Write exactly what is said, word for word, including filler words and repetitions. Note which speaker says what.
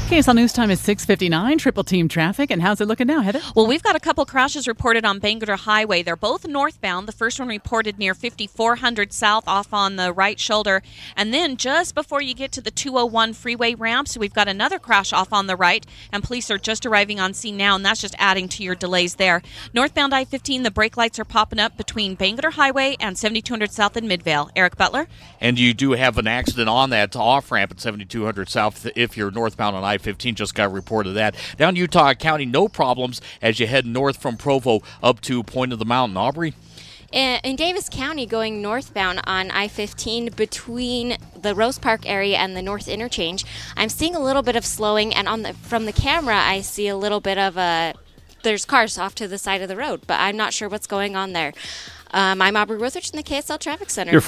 Speaker 1: K S L News Time is six fifty-nine. Triple team traffic. And how's it looking now, Heather?
Speaker 2: Well, we've got a couple crashes reported on Bangerter Highway. They're both northbound. The first one reported near fifty-four hundred south off on the right shoulder. And then just before you get to the two oh one freeway ramp, so we've got another crash off on the right. And police are just arriving on scene now, and that's just adding to your delays there. Northbound I fifteen, the brake lights are popping up between Bangerter Highway and seventy-two hundred south in Midvale. Eric Butler?
Speaker 3: And you do have an accident on that off-ramp at seventy-two hundred south if you're northbound on I fifteen. Just got reported that. Down Utah County, no problems as you head north from Provo up to Point of the Mountain. Aubrey?
Speaker 4: In Davis County, going northbound on I fifteen between the Rose Park area and the North Interchange, I'm seeing a little bit of slowing, and on the from the camera, I see a little bit of a, there's cars off to the side of the road, but I'm not sure what's going on there. Um, I'm Aubrey Rothridge in the K S L Traffic Center.
Speaker 3: Your